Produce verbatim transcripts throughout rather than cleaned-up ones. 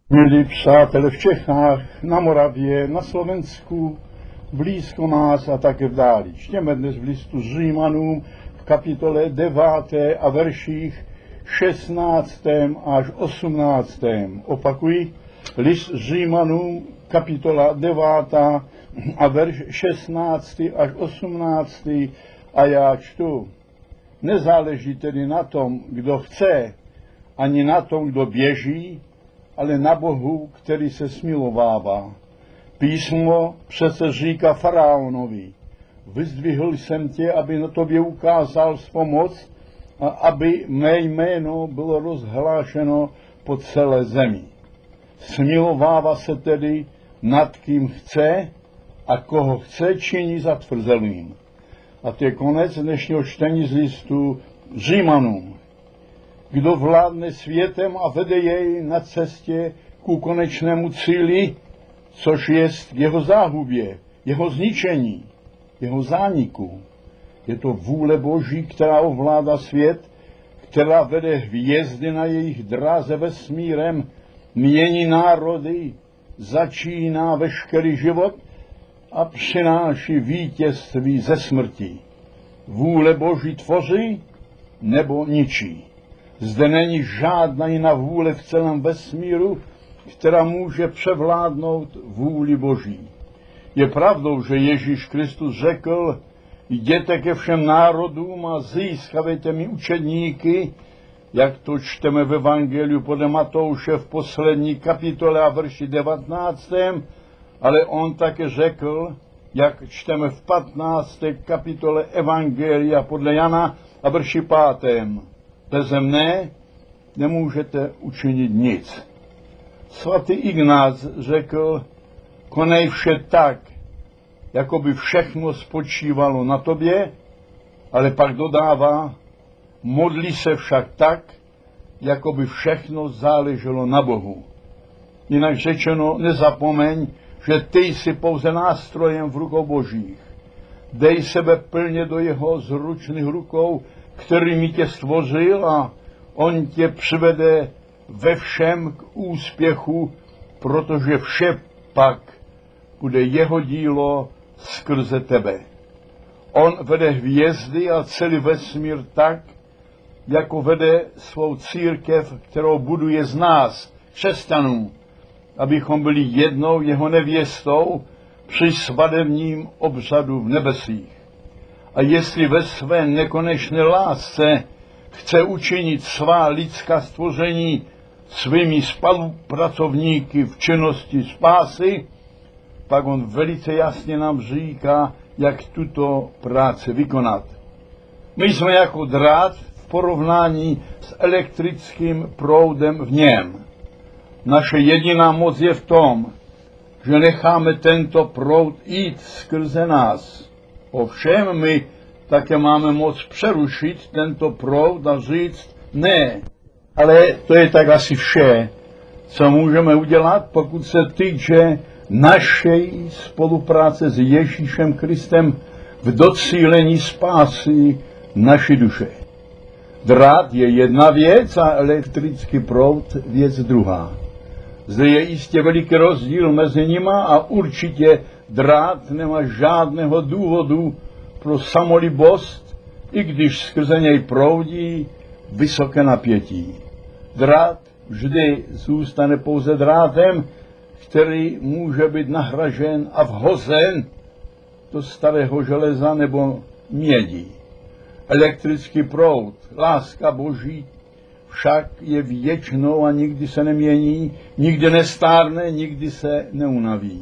Milí přátelé v Čechách, na Moravě, na Slovensku, blízko nás a také v dáli. Čtěme dnes v listu Římanům v kapitole deváté a verších šestnáctém až osmnáctém. Opakuji, list Římanům, kapitola devátá a verš šestnáctý až osmnáctý a já čtu. Nezáleží tedy na tom, kdo chce, ani na tom, kdo běží, ale na Bohu, který se smilovává. Písmo přece říká faraonovi, vyzdvihl jsem tě, aby na tobě ukázal svou moc a aby mé jméno bylo rozhlášeno po celé zemi. Smilovává se tedy nad kým chce a koho chce činí zatvrzelým. A to je konec dnešního čtení z listu Římanům. Kdo vládne světem a vede jej na cestě ku konečnému cíli, což je k jeho záhubě, jeho zničení, jeho zániku. Je to vůle Boží, která ovládá svět, která vede hvězdy na jejich dráze vesmírem, mění národy, začíná veškerý život a přináší vítězství ze smrti. Vůle Boží tvoří nebo ničí. Zde není žádná jiná vůle v celém vesmíru, která může převládnout vůli Boží. Je pravdou, že Ježíš Kristus řekl, jděte ke všem národům a získávejte mi učedníky, jak to čteme v Evangeliu podle Matouše v poslední kapitole a verši devatenáctém, ale on také řekl, jak čteme v patnácté kapitole Evangelia podle Jana a verši pátém. Beze mne nemůžete učinit nic. Svatý Ignác řekl, konej vše tak, jako by všechno spočívalo na tobě, ale pak dodává, modli se však tak, jako by všechno záleželo na Bohu. Jinak řečeno, nezapomeň, že ty jsi pouze nástrojem v rukou Božích. Dej sebe plně do jeho zručných rukou, kterými tě stvořil a on tě přivede ve všem k úspěchu, protože vše pak bude jeho dílo skrze tebe. On vede hvězdy a celý vesmír tak, jako vede svou církev, kterou buduje z nás, křesťanů, abychom byli jednou jeho nevěstou při svadebním obřadu v nebesích. A jestli ve své nekonečné lásce chce učinit svá lidská stvoření svými spolupracovníky v činnosti spásy, pak on velice jasně nám říká, jak tuto práci vykonat. My jsme jako drát v porovnání s elektrickým proudem v něm. Naše jediná moc je v tom, že necháme tento proud jít skrze nás. Ovšem my také máme moc přerušit tento proud a říct ne. Ale to je tak asi vše, co můžeme udělat, pokud se týče naší spolupráce s Ježíšem Kristem v docílení spásy naší duše. Drát je jedna věc a elektrický proud věc druhá. Zde je jistě veliký rozdíl mezi nima a určitě drát nemá žádného důvodu pro samolibost, i když skrze něj proudí vysoké napětí. Drát vždy zůstane pouze drátem, který může být nahražen a vhozen do starého železa nebo mědi. Elektrický proud, láska Boží, však je věčnou a nikdy se nemění, nikdy nestárne, nikdy se neunaví.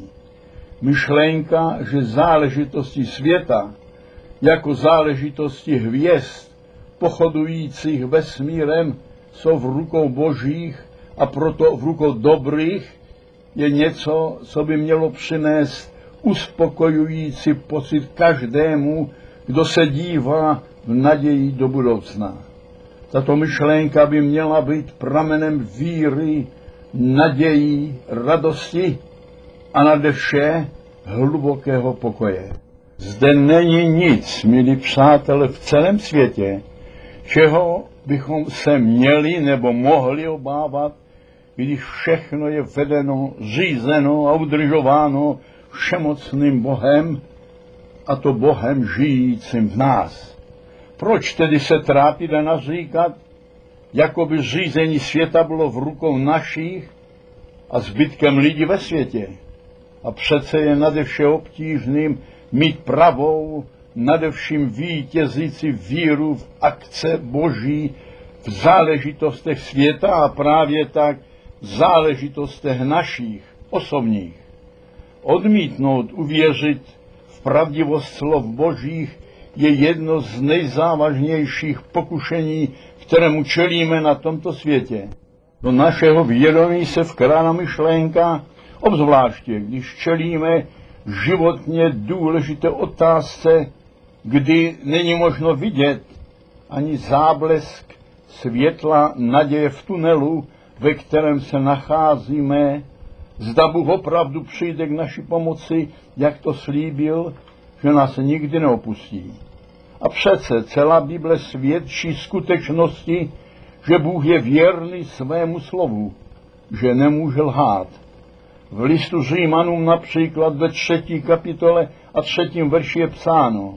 Myšlenka, že záležitosti světa, jako záležitosti hvězd, pochodujících vesmírem, jsou v rukou Božích a proto v rukou dobrých, je něco, co by mělo přinést uspokojující pocit každému, kdo se dívá v naději do budoucna. Tato myšlenka by měla být pramenem víry, naději, radosti a nade vše hlubokého pokoje. Zde není nic, milí přátelé, v celém světě, čeho bychom se měli nebo mohli obávat když všechno je vedeno, řízeno a udržováno všemocným Bohem, a to Bohem žijícím v nás. Proč tedy se trápit a naříkat, jako by řízení světa bylo v rukou našich a zbytkem lidí ve světě? A přece je nade vše obtížným mít pravou, nade vším vítězící víru v akce Boží v záležitostech světa a právě tak v záležitostech našich, osobních. Odmítnout uvěřit v pravdivost slov Božích je jedno z nejzávažnějších pokušení, kterému čelíme na tomto světě. Do našeho vědomí se vkrádá myšlenka, obzvláště když čelíme životně důležité otázce, kdy není možno vidět ani záblesk světla naděje v tunelu, ve kterém se nacházíme, zda Bůh opravdu přijde k naší pomoci, jak to slíbil, že nás nikdy neopustí. A přece celá Bible svědčí skutečnosti, že Bůh je věrný svému slovu, že nemůže lhát. V listu Římanům například ve třetí kapitole a třetím verši je psáno: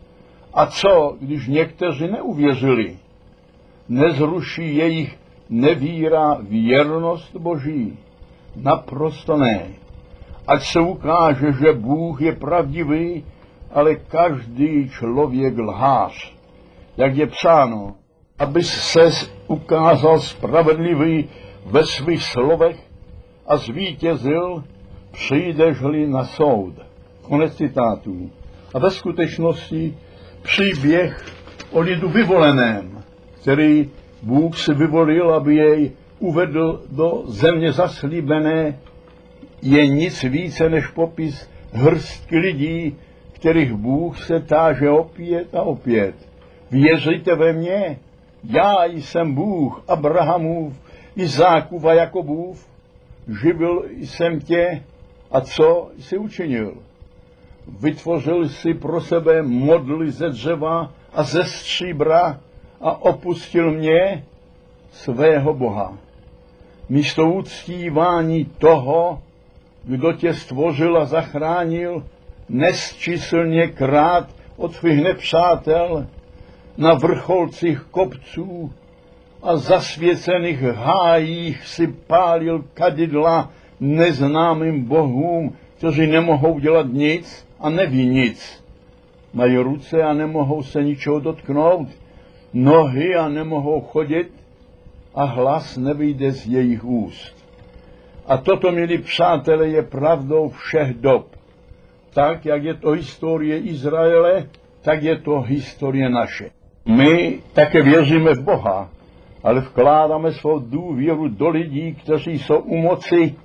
a co, když někteří neuvěřili? Nezruší jejich nevíra věrnost Boží? Naprosto ne. Ať se ukáže, že Bůh je pravdivý, ale každý člověk lhář. Jak je psáno, aby se ukázal spravedlivý ve svých slovech a zvítězil, přijdeš-li na soud. Konec citátů. A ve skutečnosti příběh o lidu vyvoleném, který Bůh si vyvolil, aby jej uvedl do země zaslíbené, je nic více než popis hrstky lidí, kterých Bůh se táže opět a opět. Věříte ve mě? Já jsem Bůh Abrahamův, Izákův a Jakobův, živil jsem tě a co jsi učinil? Vytvořil jsi pro sebe modly ze dřeva a ze stříbra a opustil mě, svého Boha. Místo uctívání toho, kdo tě stvořil a zachránil, nesčíslně krát od tvých nepřátel na vrcholcích kopců a zasvěcených hájích si pálil kadidla neznámým bohům, kteří nemohou dělat nic a neví nic. Mají ruce a nemohou se ničeho dotknout, nohy a nemohou chodit a hlas nevyjde z jejich úst. A toto, milí přátelé, je pravdou všech dob. Tak, jak je to historie Izraele, tak je to historie naše. My také věříme v Boha, ale vkládáme svou důvěru do lidí, kteří jsou u moci,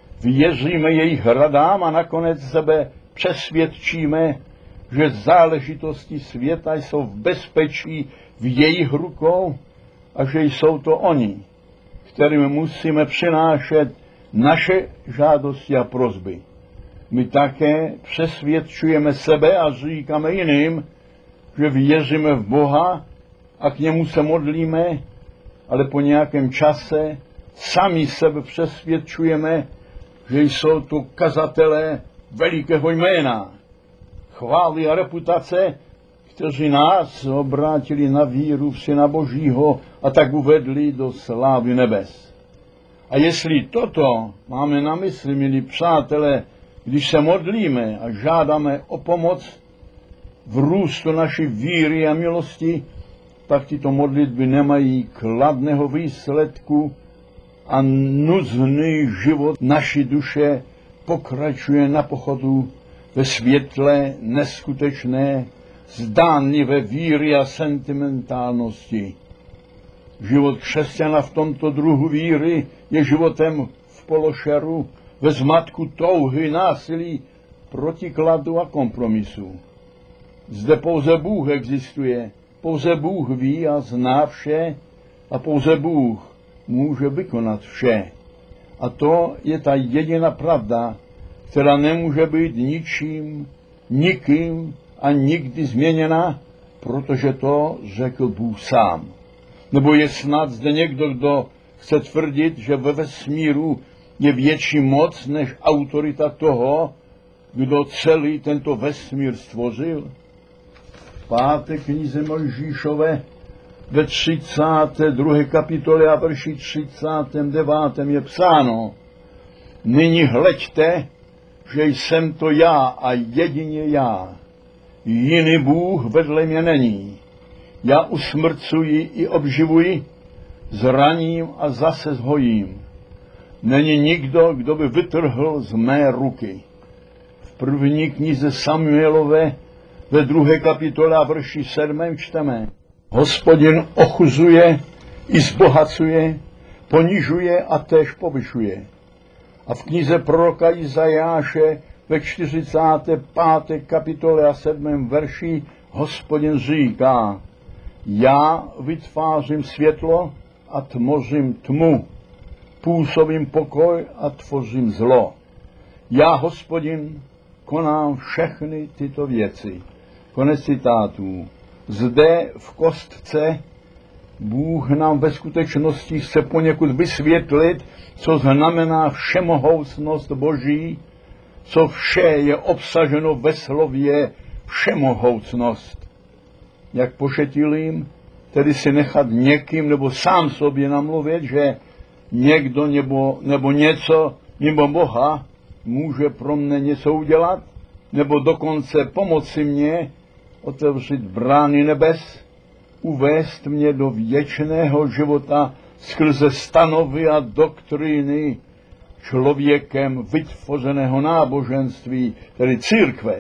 věříme jejich radám a nakonec sebe přesvědčíme, že záležitosti světa jsou v bezpečí v jejich rukou a že jsou to oni, kterým musíme přinášet naše žádosti a prosby. My také přesvědčujeme sebe a říkáme jiným, že věříme v Boha a k němu se modlíme, ale po nějakém čase sami sebe přesvědčujeme, že jsou to kazatelé velikého jména, chvály a reputace, kteří nás obrátili na víru v Syna Božího a tak uvedli do slávy nebes. A jestli toto máme na mysli, milí přátelé, když se modlíme a žádáme o pomoc v růstu naší víry a milosti, tak tyto modlitby nemají kladného výsledku a nuzný život naší duše pokračuje na pochodu ve světle neskutečné, zdánlivé víry a sentimentálnosti. Život křesťana v tomto druhu víry je životem v pološeru, ve zmatku touhy, násilí, protikladu a kompromisu. Zde pouze Bůh existuje, pouze Bůh ví a zná vše a pouze Bůh může vykonat vše. A to je ta jediná pravda, která nemůže být ničím, nikým a nikdy změněna, protože to řekl Bůh sám. Nebo je snad zde někdo, kdo chce tvrdit, že ve vesmíru je větší moc než autorita toho, kdo celý tento vesmír stvořil? V páté knize Mojžíšové ve třicáté druhé kapitole a verši třicátém devátém je psáno: Nyní hleďte, že jsem to já a jedině já. Jiný Bůh vedle mě není. Já usmrcuji i obživuji, zraním a zase zhojím. Není nikdo, kdo by vytrhl z mé ruky. V první knize Samuelové ve druhé kapitole a verši sedmém čteme: Hospodin ochuzuje i zbohacuje, ponižuje a též povyšuje. A v knize proroka Izajáše ve čtyřicáté páté kapitole a sedmém verši Hospodin říká: Já vytvářím světlo a tvořím tmu, působím pokoj a tvořím zlo. Já, Hospodin, konám všechny tyto věci. Konec citátů. Zde v kostce Bůh nám ve skutečnosti chce poněkud vysvětlit, co znamená všemohoucnost Boží, co vše je obsaženo ve slově všemohoucnost. Jak pošetilým, tedy si nechat někým nebo sám sobě namluvit, že někdo nebo, nebo něco mimo Boha může pro mne něco udělat, nebo dokonce pomoci mně otevřít brány nebes, uvést mě do věčného života skrze stanovy a doktríny člověkem vytvořeného náboženství, tedy církve.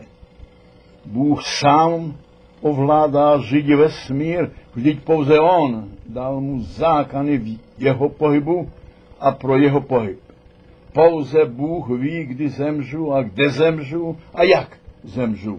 Bůh sám ovládá řídí vesmír, vždyť pouze on dal mu zákony v jeho pohybu a pro jeho pohyb. Pouze Bůh ví, kdy zemřu a kde zemřu a jak zemřu.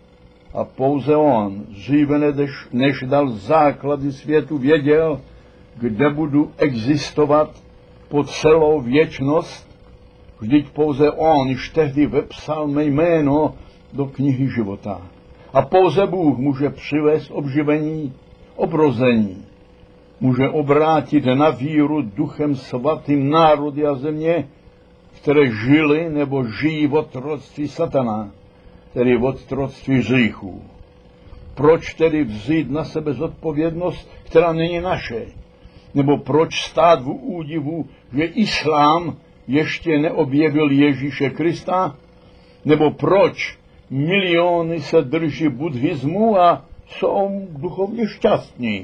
A pouze on, dříve než, než dal základy světu, věděl, kde budu existovat po celou věčnost. Vždyť pouze on již tehdy vepsal mé jméno do knihy života. A pouze Bůh může přivést obživení, obrození. Může obrátit na víru Duchem Svatým národy a země, které žili nebo žijí v otroctví satana, tedy v otroctví hříchů. Proč tedy vzít na sebe zodpovědnost, která není naše? Nebo proč stát v údivu, že islám ještě neobjevil Ježíše Krista? Nebo proč miliony se drží buddhismu a jsou duchovně šťastní?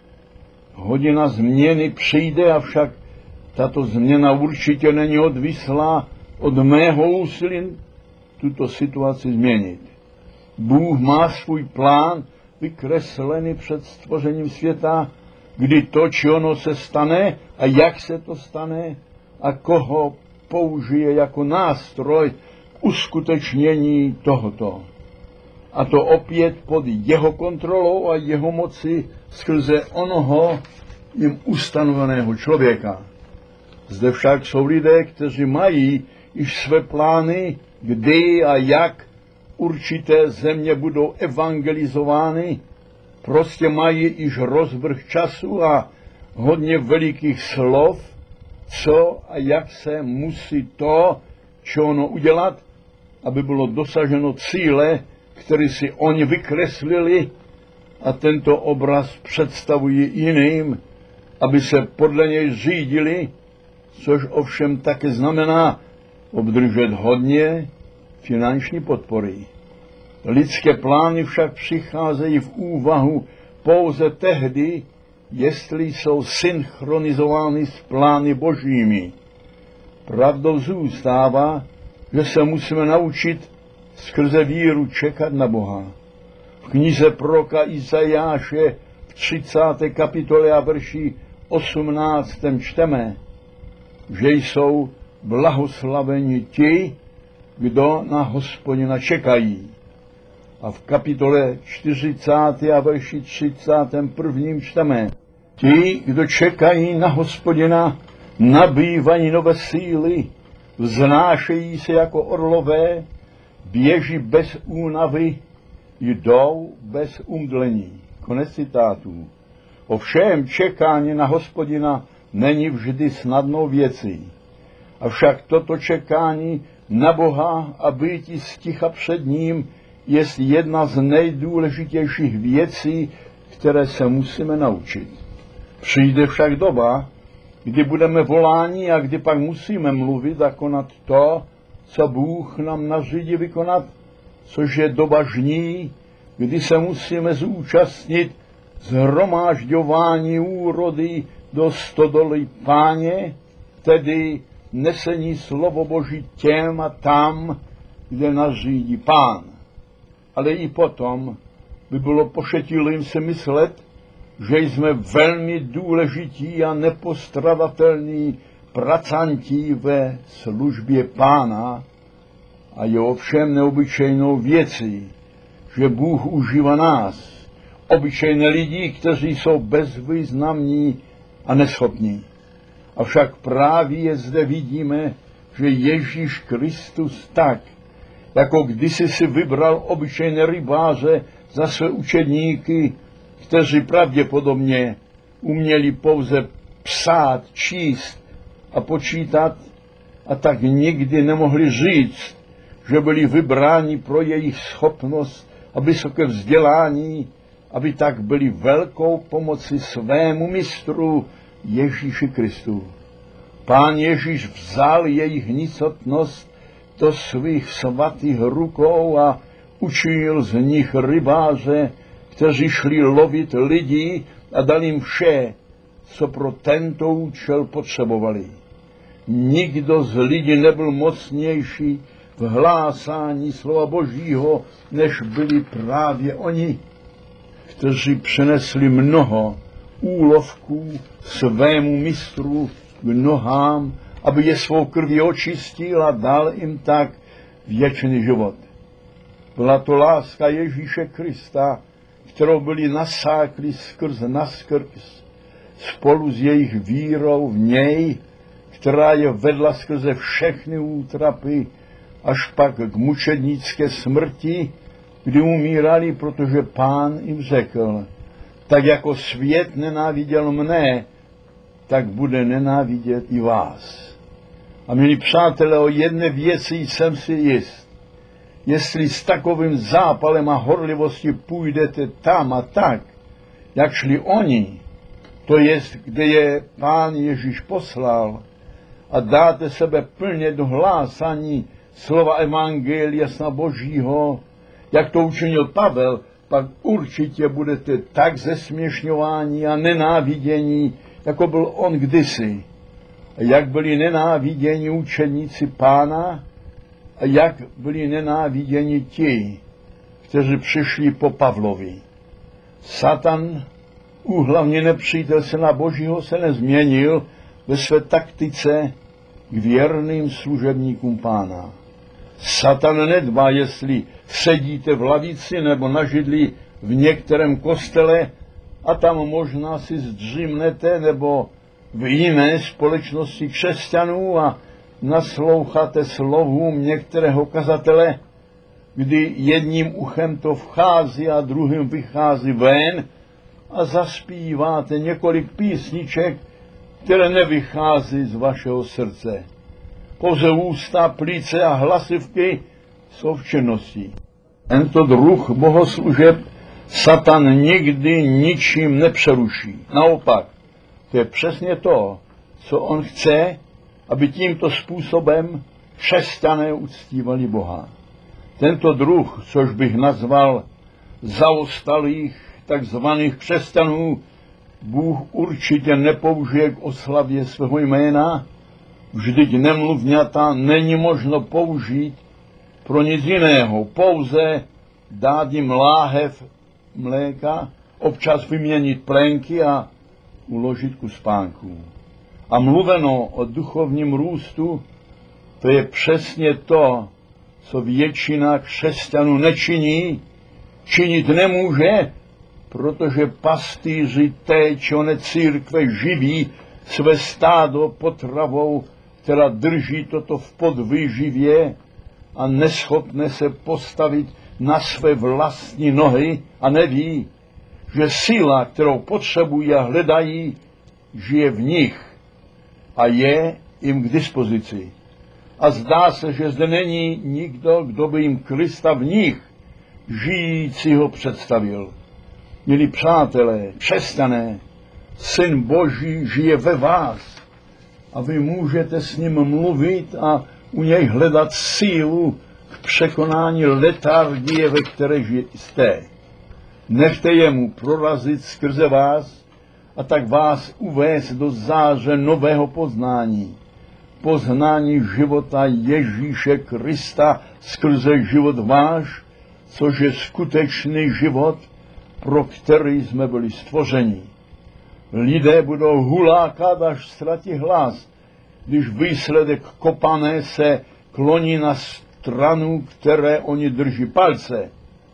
Hodina změny přijde, avšak tato změna určitě není odvislá od mého úsilí tuto situaci změnit. Bůh má svůj plán vykreslený před stvořením světa, kdy to, či ono se stane a jak se to stane a koho použije jako nástroj k uskutečnění tohoto. A to opět pod jeho kontrolou a jeho moci skrze onoho jim ustanoveného člověka. Zde však jsou lidé, kteří mají již své plány, kdy a jak určité země budou evangelizovány, prostě mají již rozvrh času a hodně velikých slov, co a jak se musí to, či ono udělat, aby bylo dosaženo cíle, který si oni vykreslili a tento obraz představují jiným, aby se podle něj řídili, což ovšem také znamená obdržet hodně finanční podpory. Lidské plány však přicházejí v úvahu pouze tehdy, jestli jsou synchronizovány s plány božími. Pravdou zůstává, že se musíme naučit skrze víru čekat na Boha. V knize proroka Izajáše v třicáté kapitole a verši osmnáctém čteme, že jsou blahoslaveni ti, kdo na Hospodina čekají. A v kapitole čtyřicáté a verši třicátém prvním čteme, ti, kdo čekají na Hospodina, nabývají nové síly, vznášejí se jako orlové, běží bez únavy, jdou bez umdlení. Konec citátů. Ovšem čekání na Hospodina není vždy snadnou věcí. Avšak toto čekání na Boha a býti sticha před ním je jedna z nejdůležitějších věcí, které se musíme naučit. Přijde však doba, kdy budeme voláni a kdy pak musíme mluvit a konat to, co Bůh nám nařídí vykonat, což je doba žní, kdy se musíme zúčastnit shromážďování úrody do stodoly Páně, tedy nesení slovo Boží těm a tam, kde nařídí Pán. Ale i potom by bylo pošetilým si myslet, že jsme velmi důležití a nepostradatelní pracanti ve službě Pána a je ovšem neobyčejnou věcí, že Bůh užívá nás, obyčejné lidi, kteří jsou bezvýznamní a neschopní. Avšak právě zde vidíme, že Ježíš Kristus tak, jako kdysi si vybral obyčejné rybáře za své učedníky, kteří pravděpodobně uměli pouze psát, číst a počítat a tak nikdy nemohli říct, že byli vybráni pro jejich schopnost a vysoké vzdělání, aby tak byli velkou pomocí svému mistru Ježíši Kristu. Pán Ježíš vzal jejich nicotnost do svých svatých rukou a učil z nich rybáře, kteří šli lovit lidi a dal jim vše, co pro tento účel potřebovali. Nikdo z lidí nebyl mocnější v hlásání slova Božího, než byli právě oni, kteří přinesli mnoho úlovků svému mistru k nohám, aby je svou krví očistil a dal jim tak věčný život. Byla to láska Ježíše Krista, kterou byli nasákli skrz naskrz, spolu s jejich vírou v něj, která je vedla skrze všechny útrapy, až pak k mučednické smrti, kdy umírali, protože Pán jim řekl, tak jako svět nenáviděl mne, tak bude nenávidět i vás. A milí přátelé, o jedné věci jsem si jist. Jestli s takovým zápalem a horlivostí půjdete tam a tak, jak šli oni, to jest, kde je Pán Ježíš poslal, a dáte sebe plně do hlásání slova Evangelia sna Božího, jak to učinil Pavel, pak určitě budete tak zesměšňováni a nenávidění, jako byl on kdysi. A jak byli nenáviděni učeníci Pána a jak byli nenáviděni ti, kteří přišli po Pavlovi. Satan, úhlavně nepřítel syna Božího, se nezměnil ve své taktice k věrným služebníkům Pána. Satan nedbá, jestli sedíte v lavici nebo na židli v některém kostele a tam možná si zdřímnete nebo v jiné společnosti křesťanů a nasloucháte slovům některého kazatele, kdy jedním uchem to vchází a druhým vychází ven a zaspíváte několik písniček, které nevychází z vašeho srdce. Pouze ústa, plíce a hlasivky jsou v činnosti. Tento druh bohoslužeb Satan nikdy ničím nepřeruší. Naopak, to je přesně to, co on chce, aby tímto způsobem křesťané uctívali Boha. Tento druh, což bych nazval zaostalých takzvaných křesťanů, Bůh určitě nepoužije k oslavě svého jména, vždyť nemluvňata není možno použít pro nic jiného, pouze dát jim láhev mléka, občas vyměnit plenky a uložit ku spánku. A mluveno o duchovním růstu, to je přesně to, co většina křesťanů nečiní, činit nemůže, protože pastýři té či oné církve živí své stádo potravou, která drží toto v podvýživě a neschopné se postavit na své vlastní nohy a neví, že síla, kterou potřebují a hledají, žije v nich a je jim k dispozici. A zdá se, že zde není nikdo, kdo by jim Krista v nich žijícího představil. Milí přátelé, křesťané, Syn Boží žije ve vás a vy můžete s ním mluvit a u něj hledat sílu k překonání letargie, ve které jste. Nechte jemu prorazit skrze vás a tak vás uvést do záře nového poznání. Poznání života Ježíše Krista skrze život váš, což je skutečný život, pro který jsme byli stvořeni. Lidé budou hulákat, až ztratí hlas, když výsledek kopané se kloní na stranu, které oni drží palce.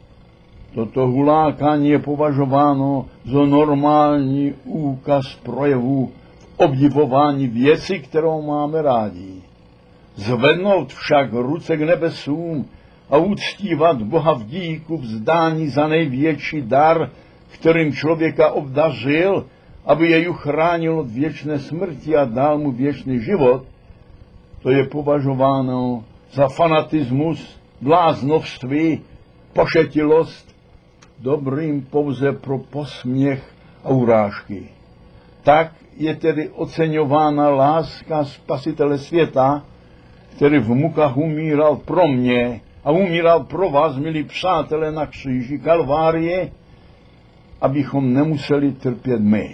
Toto hulákání je považováno za normální úkaz projevu v obdivování věci, kterou máme rádi. Zvednout však ruce k nebesům a uctívat Boha v díku vzdání za největší dar, kterým člověka obdařil, aby jej uchránil od věčné smrti a dal mu věčný život, to je považováno za fanatismus, bláznovství, pošetilost, dobrým pouze pro posměch a urážky. Tak je tedy oceňována láska Spasitele světa, který v mukách umíral pro mě a umíral pro vás, milí přátelé, na kříži Kalvárie, abychom nemuseli trpět my.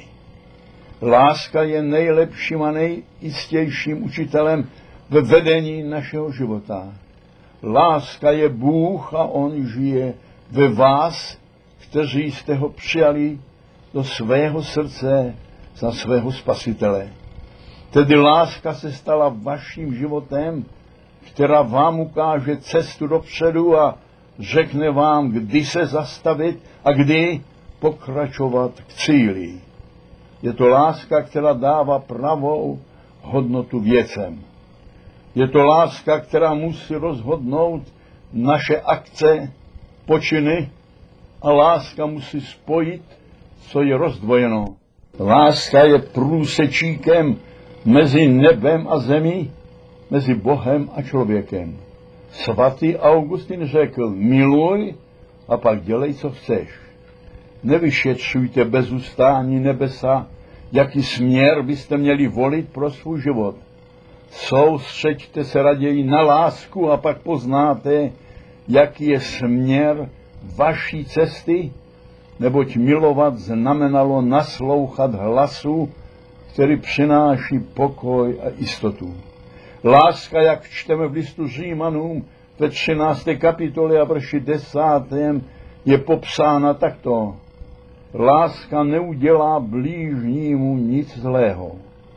Láska je nejlepším a nejistějším učitelem ve vedení našeho života. Láska je Bůh a on žije ve vás, kteří jste ho přijali do svého srdce za svého Spasitele. Tedy láska se stala vaším životem, která vám ukáže cestu dopředu a řekne vám, kdy se zastavit a kdy pokračovat k cíli. Je to láska, která dává pravou hodnotu věcem. Je to láska, která musí rozhodnout naše akce, počiny a láska musí spojit, co je rozdvojeno. Láska je průsečíkem mezi nebem a zemí, mezi Bohem a člověkem. Svatý Augustin řekl, miluj a pak dělej, co chceš. Nevyšetřujte bez ustání nebesa, jaký směr byste měli volit pro svůj život. Soustřeďte se raději na lásku a pak poznáte, jaký je směr vaší cesty, neboť milovat znamenalo naslouchat hlasu, který přináší pokoj a jistotu. Láska, jak čteme v listu Římanům ve třinácté kapitole a verši desátém, je popsána takto. Láska neudělá blížnímu nic zlého.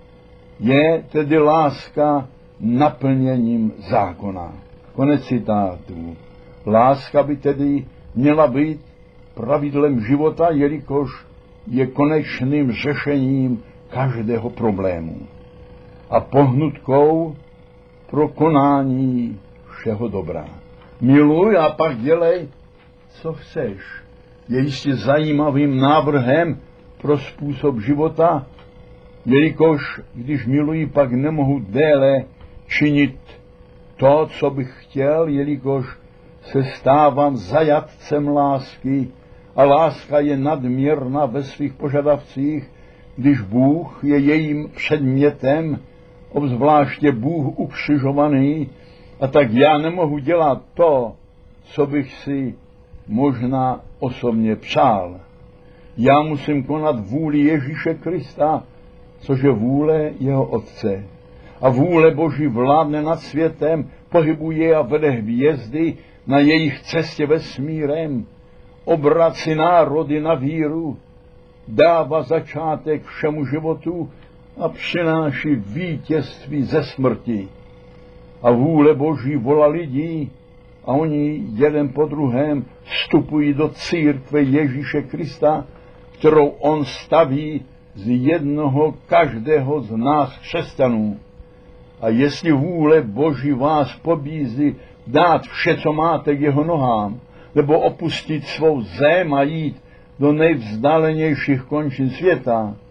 Je tedy láska naplněním zákona. Konec citátu. Láska by tedy měla být pravidlem života, jelikož je konečným řešením každého problému a pohnutkou pro konání všeho dobra. Miluj a pak dělej, co chceš. Je jistě zajímavým návrhem pro způsob života, jelikož když miluji, pak nemohu déle činit to, co bych chtěl, jelikož se stávám zajatcem lásky a láska je nadměrná ve svých požadavcích, když Bůh je jejím předmětem, obzvláště Bůh ukřižovaný, a tak já nemohu dělat to, co bych si možná osobně přál. Já musím konat vůli Ježíše Krista, což je vůle jeho Otce. A vůle Boží vládne nad světem, pohybuje a vede hvězdy na jejich cestě vesmírem, obrací národy na víru, dává začátek všemu životu a přináší vítězství ze smrti. A vůle Boží volá lidí a oni jeden po druhém vstupují do církve Ježíše Krista, kterou on staví z jednoho každého z nás křesťanů. A jestli vůle Boží vás pobízí dát vše, co máte, k jeho nohám, nebo opustit svou zem a jít do nejvzdálenějších končin světa,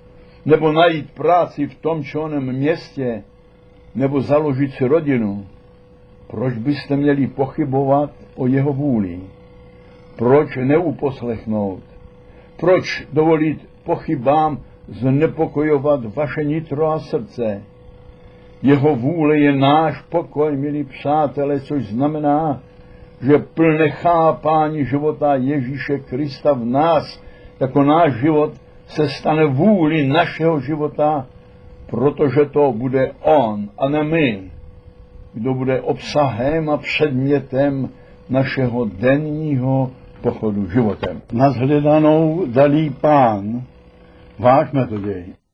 nebo najít práci v tom či onom městě, nebo založit si rodinu, proč byste měli pochybovat o jeho vůli? Proč neuposlechnout? Proč dovolit pochybám znepokojovat vaše nitro a srdce? Jeho vůle je náš pokoj, milí přátelé, což znamená, že plné chápání života Ježíše Krista v nás, jako náš život, se stane vůli našeho života, protože to bude on a ne my, kdo bude obsahem a předmětem našeho denního pochodu životem. Nazhledanou dalí Pán, vážme to děj.